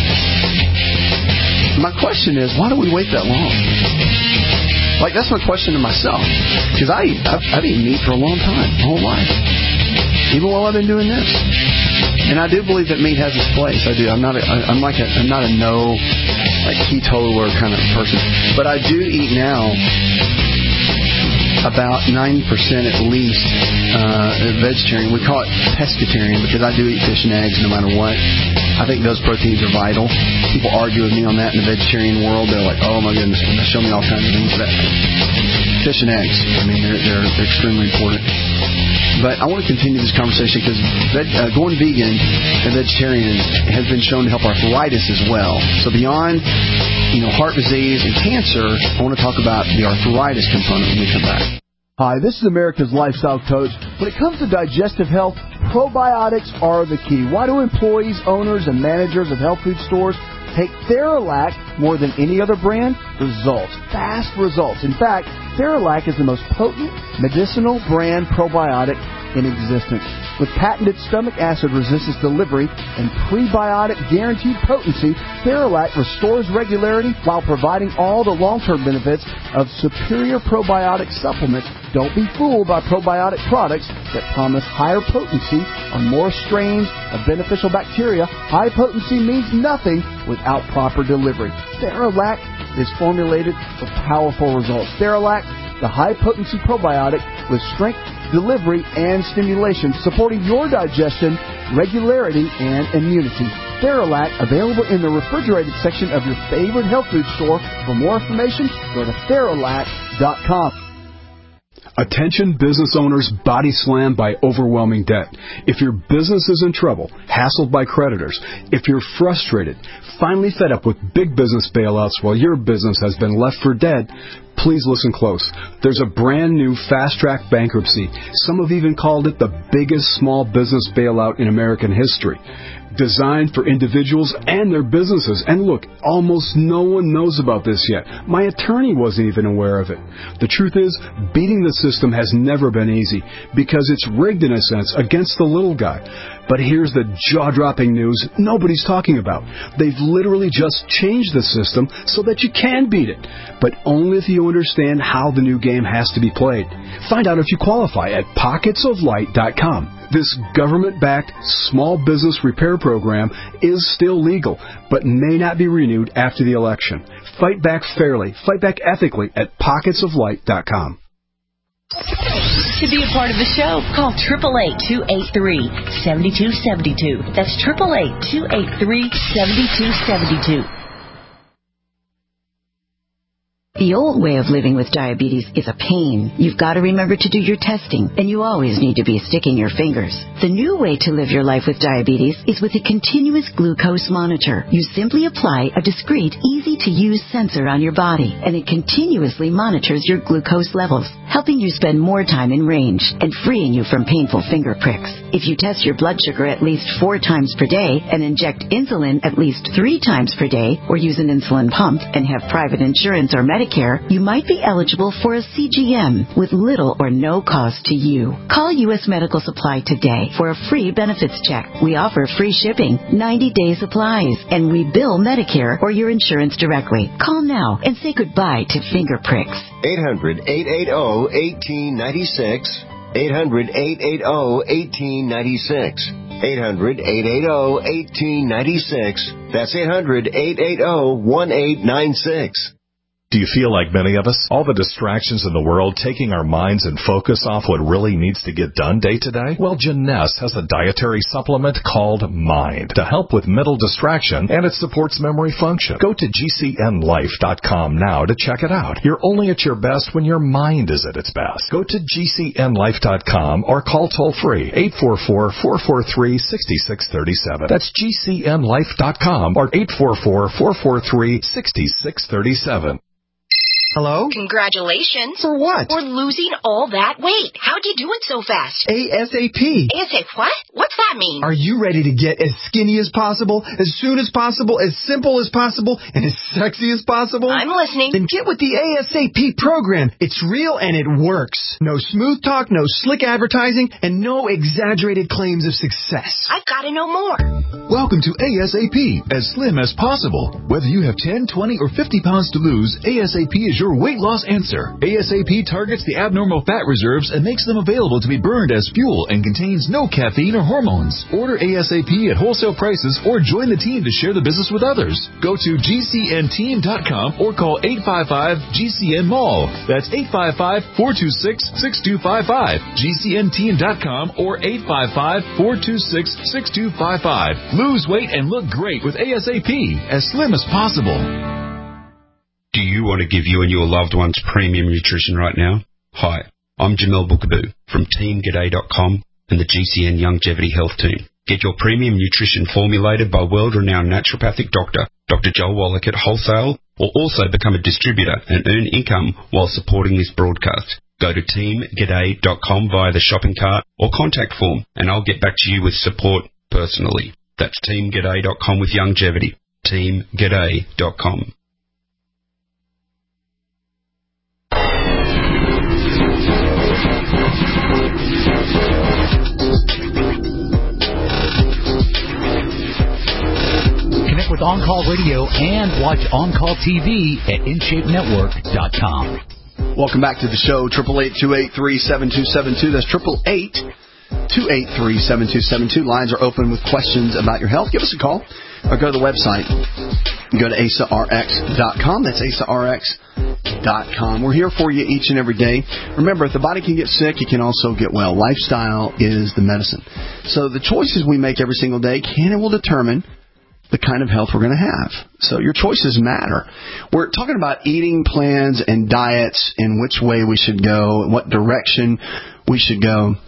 My question is, why do we wait that long? Like, that's my question to myself. Because I eat, I've, I've eaten meat for a long time, my whole life. Even while I've been doing this. And I do believe that meat has its place. I do. I'm not a, I'm like a, I'm not a no, like, teetotaler kind of person. But I do eat now. I about ninety percent at least uh, vegetarian. We call it pescatarian because I do eat fish and eggs no matter what. I think those proteins are vital. People argue with me on that in the vegetarian world. They're like, oh my goodness, show me all kinds of things. But fish and eggs, I mean, they're, they're, they're extremely important. But I want to continue this conversation because veg- uh, going vegan and vegetarian has been shown to help arthritis as well. So beyond, you know, heart disease and cancer, I want to talk about the arthritis component when we come back. Hi, this is America's Lifestyle Coach. When it comes to digestive health, probiotics are the key. Why do employees, owners, and managers of health food stores take Theralac more than any other brand? Results. Fast results. In fact, Theralac is the most potent medicinal brand probiotic in existence. With patented stomach acid resistance delivery and prebiotic guaranteed potency, Theralac restores regularity while providing all the long-term benefits of superior probiotic supplements. Don't be fooled by probiotic products that promise higher potency on more strains of beneficial bacteria. High potency means nothing without proper delivery. Theralac is formulated for powerful results. Theralac, the high-potency probiotic with strength, delivery, and stimulation, supporting your digestion, regularity, and immunity. Theralac, available in the refrigerated section of your favorite health food store. For more information, go to Theralac dot com. Attention business owners body slammed by overwhelming debt. If your business is in trouble, hassled by creditors, if you're frustrated, finally fed up with big business bailouts while your business has been left for dead, please listen close. There's a brand new fast-track bankruptcy. Some have even called it the biggest small business bailout in American history. Designed for individuals and their businesses. And look, almost no one knows about this yet. My attorney wasn't even aware of it. The truth is, beating the system has never been easy because it's rigged in a sense against the little guy. But here's the jaw-dropping news nobody's talking about. They've literally just changed the system so that you can beat it, but only if you understand how the new game has to be played. Find out if you qualify at pockets of light dot com. This government-backed small business repair program is still legal, but may not be renewed after the election. Fight back fairly, fight back ethically at pockets of light dot com. To be a part of the show, call eight eight eight, two eight three, seven two seven two. That's eight eight eight, two eight three, seven two seven two. The old way of living with diabetes is a pain. You've got to remember to do your testing, and you always need to be sticking your fingers. The new way to live your life with diabetes is with a continuous glucose monitor. You simply apply a discreet, easy-to-use sensor on your body, and it continuously monitors your glucose levels, helping you spend more time in range and freeing you from painful finger pricks. If you test your blood sugar at least four times per day and inject insulin at least three times per day, or use an insulin pump and have private insurance or Medicare, you might be eligible for a C G M with little or no cost to you. Call U S Medical Supply today for a free benefits check. We offer free shipping, ninety-day supplies, and we bill Medicare or your insurance directly. Call now and say goodbye to finger pricks. eight hundred, eight eight zero, one eight nine six. eight hundred, eight eight zero, one eight nine six. eight hundred, eight eight zero, one eight nine six. That's eight hundred, eight eight zero, one eight nine six. Do you feel like many of us? All the distractions in the world taking our minds and focus off what really needs to get done day to day? Well, Jeunesse has a dietary supplement called Mind to help with mental distraction, and it supports memory function. Go to G C N life dot com now to check it out. You're only at your best when your mind is at its best. Go to G C N life dot com or call toll-free eight four four, four four three, six six three seven. That's G C N life dot com or eight four four, four four three, six six three seven. Hello? Congratulations. For what? For losing all that weight. How'd you do it so fast? ASAP. ASAP what? What's that mean? Are you ready to get as skinny as possible, as soon as possible, as simple as possible, and as sexy as possible? I'm listening. Then get with the ASAP program. It's real and it works. No smooth talk, no slick advertising, and no exaggerated claims of success. I've got to know more. Welcome to ASAP, as slim as possible. Whether you have ten, twenty, or fifty pounds to lose, ASAP is your your weight loss answer. A S A P targets the abnormal fat reserves and makes them available to be burned as fuel and contains no caffeine or hormones. Order A S A P at wholesale prices or join the team to share the business with others. Go to G C N team dot com or call eight five five G C N mall. That's eight five five, four two six, six two five five. G C N team dot com or eight five five, four two six, six two five five. Lose weight and look great with A S A P, as slim as possible. Do you want to give you and your loved ones premium nutrition right now? Hi, I'm Jamel Bookaboo from team g'day dot com and the G C N Longevity Health Team. Get your premium nutrition formulated by world-renowned naturopathic doctor, Doctor Joel Wallach at wholesale, or also become a distributor and earn income while supporting this broadcast. Go to team g'day dot com via the shopping cart or contact form, and I'll get back to you with support personally. That's team g'day dot com with longevity. team g'day dot com. Connect with On Call Radio and watch On Call T V at in shape network dot com. Welcome back to the show. Triple eight two eight three seven two seven two. That's triple eight two eight three seven two seven two. Lines are open with questions about your health. Give us a call or go to the website. Go to A S A R X dot com. That's A S A R X dot com. We're here for you each and every day. Remember, if the body can get sick, it can also get well. Lifestyle is the medicine. So the choices we make every single day can and will determine the kind of health we're going to have. So your choices matter. We're talking about eating plans and diets and which way we should go and what direction we should go.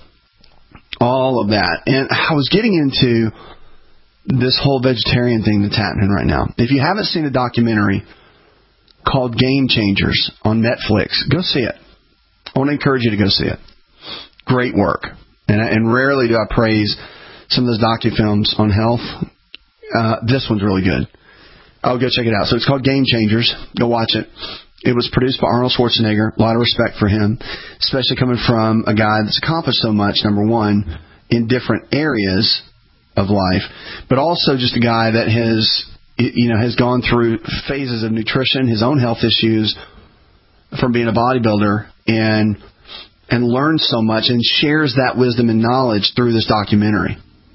All of that. And I was getting into this whole vegetarian thing that's happening right now. If you haven't seen a documentary called Game Changers on Netflix, go see it. I want to encourage you to go see it. Great work. And, and rarely do I praise some of those docu-films on health. Uh, this one's really good. I'll go check it out. So it's called Game Changers. Go watch it. It was produced by Arnold Schwarzenegger. A lot of respect for him, especially coming from a guy that's accomplished so much, number one, in different areas of life, but also just a guy that has, you know, has gone through phases of nutrition, his own health issues from being a bodybuilder, and and learned so much and shares that wisdom and knowledge through this documentary.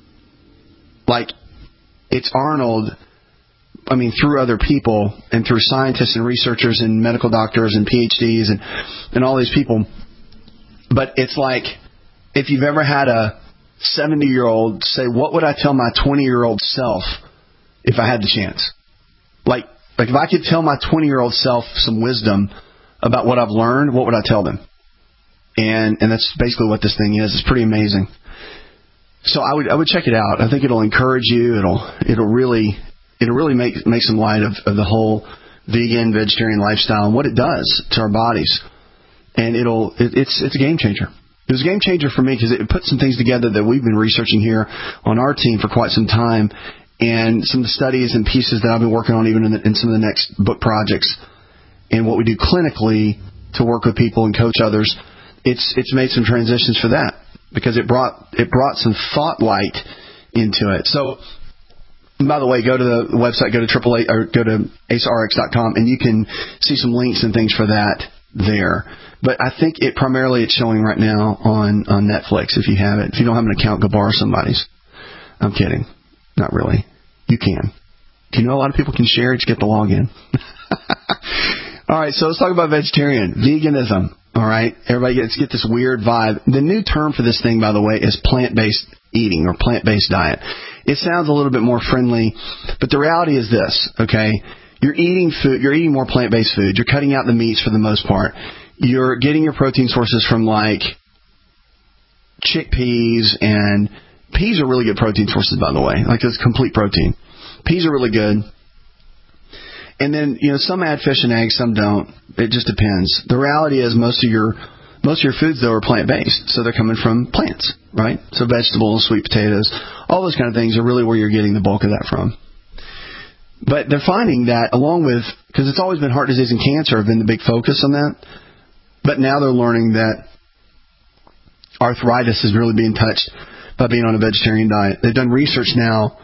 Like, it's Arnold, I mean, through other people and through scientists and researchers and medical doctors and P H Ds and, and all these people. But it's like, if you've ever had a seventy-year-old say, what would I tell my twenty-year-old self if I had the chance? Like, like if I could tell my twenty-year-old self some wisdom about what I've learned, what would I tell them? And and that's basically what this thing is. It's pretty amazing. So I would I would check it out. I think it'll encourage you. It'll it'll really it'll really make make some light of, of the whole vegan vegetarian lifestyle and what it does to our bodies. And it'll it, it's it's a game changer. It was a game changer for me because it put some things together that we've been researching here on our team for quite some time, and some of the studies and pieces that I've been working on even in, the, in some of the next book projects, and what we do clinically to work with people and coach others. It's it's made some transitions for that, because it brought it brought some thought light into it. So, by the way, go to the website, go to triple A or go to A S A R X dot com, and you can see some links and things for that there. But I think it primarily it's showing right now on, on Netflix. If you have it, if you don't have an account, go borrow somebody's. I'm kidding, not really. You can. Do you know a lot of people can share? Just get the login. All right, so let's talk about vegetarian veganism. All right, everybody gets get this weird vibe. The new term for this thing, by the way, is plant-based eating or plant-based diet. It sounds a little bit more friendly, but the reality is this, okay? You're eating food, you're eating more plant-based food. You're cutting out the meats for the most part. You're getting your protein sources from, like, chickpeas, and peas are really good protein sources, by the way. Like, it's complete protein. Peas are really good. And then, you know, some add fish and eggs, some don't. It just depends. The reality is most of your most of your foods, though, are plant-based. So they're coming from plants, right? So vegetables, sweet potatoes, all those kind of things are really where you're getting the bulk of that from. But they're finding that along with, because it's always been heart disease and cancer have been the big focus on that. But now they're learning that arthritis is really being touched by being on a vegetarian diet. They've done research now,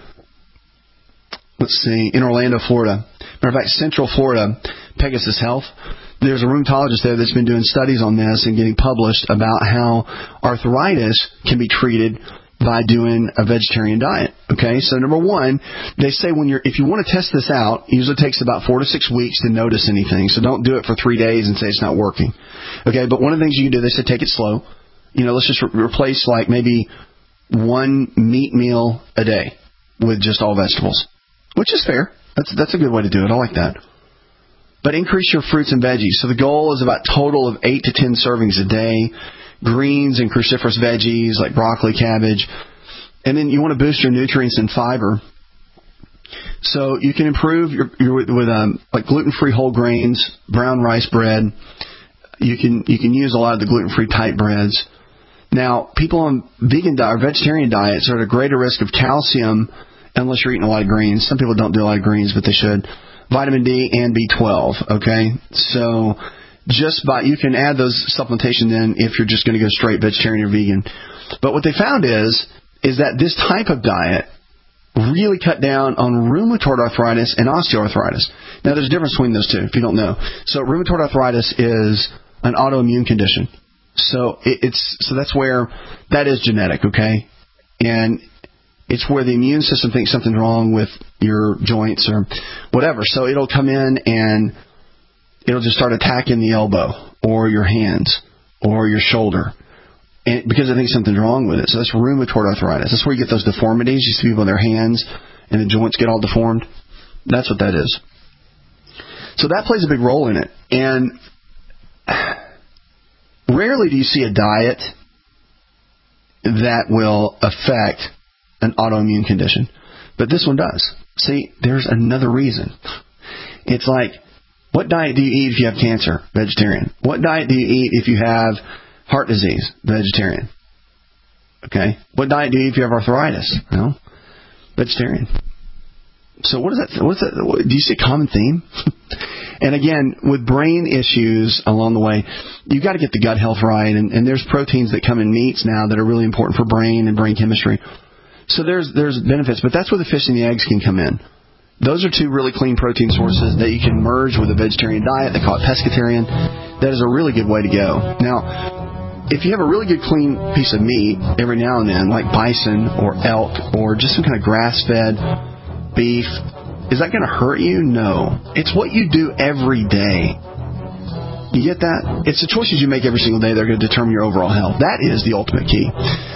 let's see, in Orlando, Florida. Matter of fact, Central Florida, Pegasus Health, there's a rheumatologist there that's been doing studies on this and getting published about how arthritis can be treated by doing a vegetarian diet. Okay, so number one, they say when you're, if you want to test this out, it usually takes about four to six weeks to notice anything. So don't do it for three days and say it's not working. Okay, but one of the things you can do, they say take it slow. You know, let's just re- replace like maybe one meat meal a day with just all vegetables, which is fair. That's that's a good way to do it. I like that. But increase your fruits and veggies. So the goal is about total of eight to ten servings a day. Greens and cruciferous veggies like broccoli, cabbage. And then you want to boost your nutrients and fiber. So you can improve your, your with um, like gluten-free whole grains, brown rice bread. You can you can use a lot of the gluten-free type breads. Now, people on vegan diet or vegetarian diets are at a greater risk of calcium unless you're eating a lot of greens. Some people don't do a lot of greens, but they should. Vitamin D and B twelve, okay? So just by, you can add those supplementation then if you're just going to go straight vegetarian or vegan. But what they found is, is that this type of diet really cut down on rheumatoid arthritis and osteoarthritis. Now, there's a difference between those two, if you don't know. So rheumatoid arthritis is an autoimmune condition. So it, it's so that's where, that is genetic, okay? And it's where the immune system thinks something's wrong with your joints or whatever. So it'll come in and it'll just start attacking the elbow or your hands or your shoulder, and because it thinks something's wrong with it. So that's rheumatoid arthritis. That's where you get those deformities. You see people with their hands and the joints get all deformed. That's what that is. So that plays a big role in it. And rarely do you see a diet that will affect an autoimmune condition. But this one does. See, there's another reason. It's like, what diet do you eat if you have cancer? Vegetarian. What diet do you eat if you have heart disease? Vegetarian. Okay. What diet do you eat if you have arthritis? No. Vegetarian. So what is that? What's that? Do you see a common theme? And again, with brain issues along the way, you've got to get the gut health right. And, and there's proteins that come in meats now that are really important for brain and brain chemistry. So there's there's benefits, but that's where the fish and the eggs can come in. Those are two really clean protein sources that you can merge with a vegetarian diet. They call it pescatarian. That is a really good way to go. Now, if you have a really good clean piece of meat every now and then, like bison or elk or just some kind of grass-fed beef, is that going to hurt you? No. It's what you do every day. You get that? It's the choices you make every single day that are going to determine your overall health. That is the ultimate key.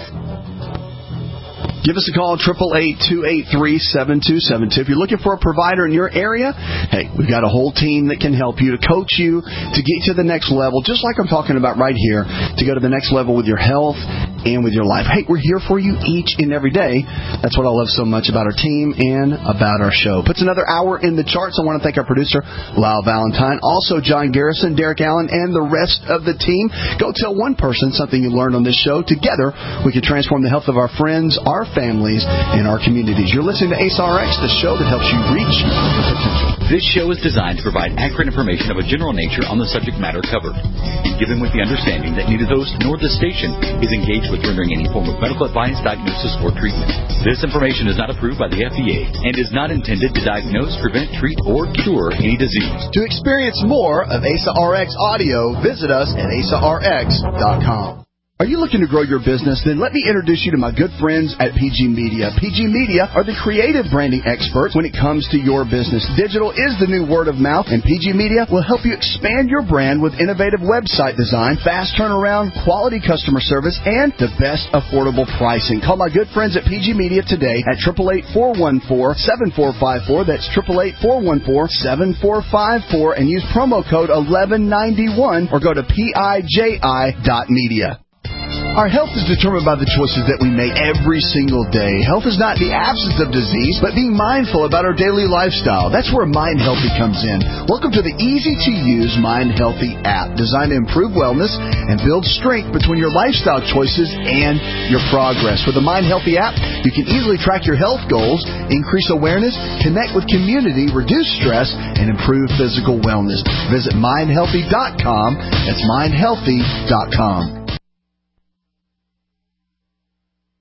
Give us a call, eight eight eight, two eight three, seven two seven two. If you're looking for a provider in your area, hey, we've got a whole team that can help you, to coach you, to get to the next level, just like I'm talking about right here, to go to the next level with your health and with your life. Hey, we're here for you each and every day. That's what I love so much about our team and about our show. Puts another hour in the charts. I want to thank our producer, Lyle Valentine, also John Garrison, Derek Allen, and the rest of the team. Go tell one person something you learned on this show. Together, we can transform the health of our friends, our families, and our communities. You're listening to A C E R X, the show that helps you reach your potential. This show is designed to provide accurate information of a general nature on the subject matter covered, and given with the understanding that neither the host nor the station is engaged with rendering any form of medical advice, diagnosis, or treatment. This information is not approved by the F D A and is not intended to diagnose, prevent, treat, or cure any disease. To experience more of A C E R X audio, visit us at A C E R X dot com. Are you looking to grow your business? Then let me introduce you to my good friends at P G Media. P G Media are the creative branding experts when it comes to your business. Digital is the new word of mouth, and P G Media will help you expand your brand with innovative website design, fast turnaround, quality customer service, and the best affordable pricing. Call my good friends at P G Media today at eight eight eight, four one four, seven four five four. That's eight eight eight, four one four, seven four five four, and use promo code eleven ninety-one or go to P I J I dot media. Our health is determined by the choices that we make every single day. Health is not the absence of disease, but being mindful about our daily lifestyle. That's where Mind Healthy comes in. Welcome to the easy-to-use Mind Healthy app, designed to improve wellness and build strength between your lifestyle choices and your progress. With the Mind Healthy app, you can easily track your health goals, increase awareness, connect with community, reduce stress, and improve physical wellness. Visit mind healthy dot com. That's mind healthy dot com.